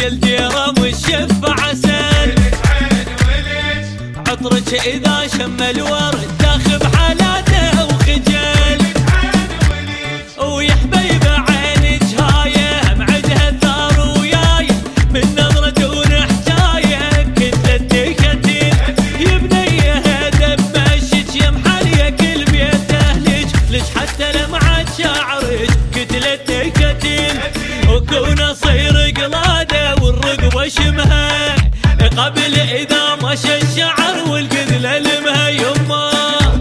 الجيرة والشفة عسل، عطرك إذا شم الورد تاخذ حالاته وخجل، ويا حبيبة عينك هايه معدها الثار وياي من نظرة ونحجايه كتلة كتل يبنيه دمشك يا محلية كل بيت أهلك ليش حتى لمعة شعرك كتلة كتل وكون أصير قلادة والرقبة شمها قبل إذا مشى الشعر والقذلة لمها يمه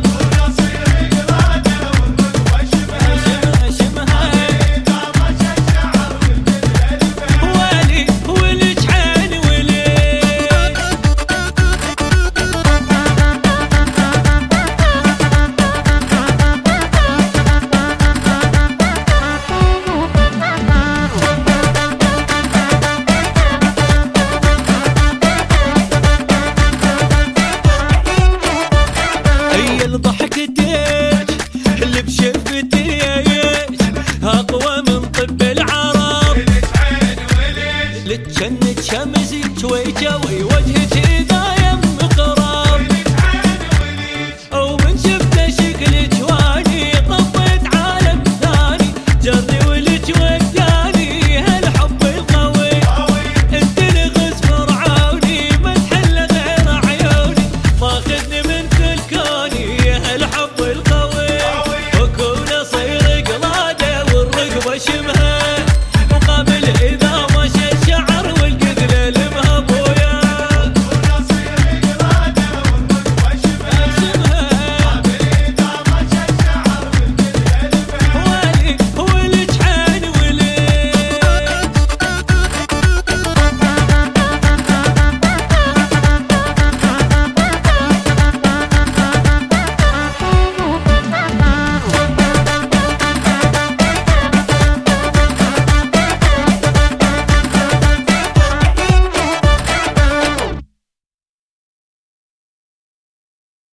ضحكتك اللي بشفتك اقوى من طب العرب لتشنت شمسك وجهك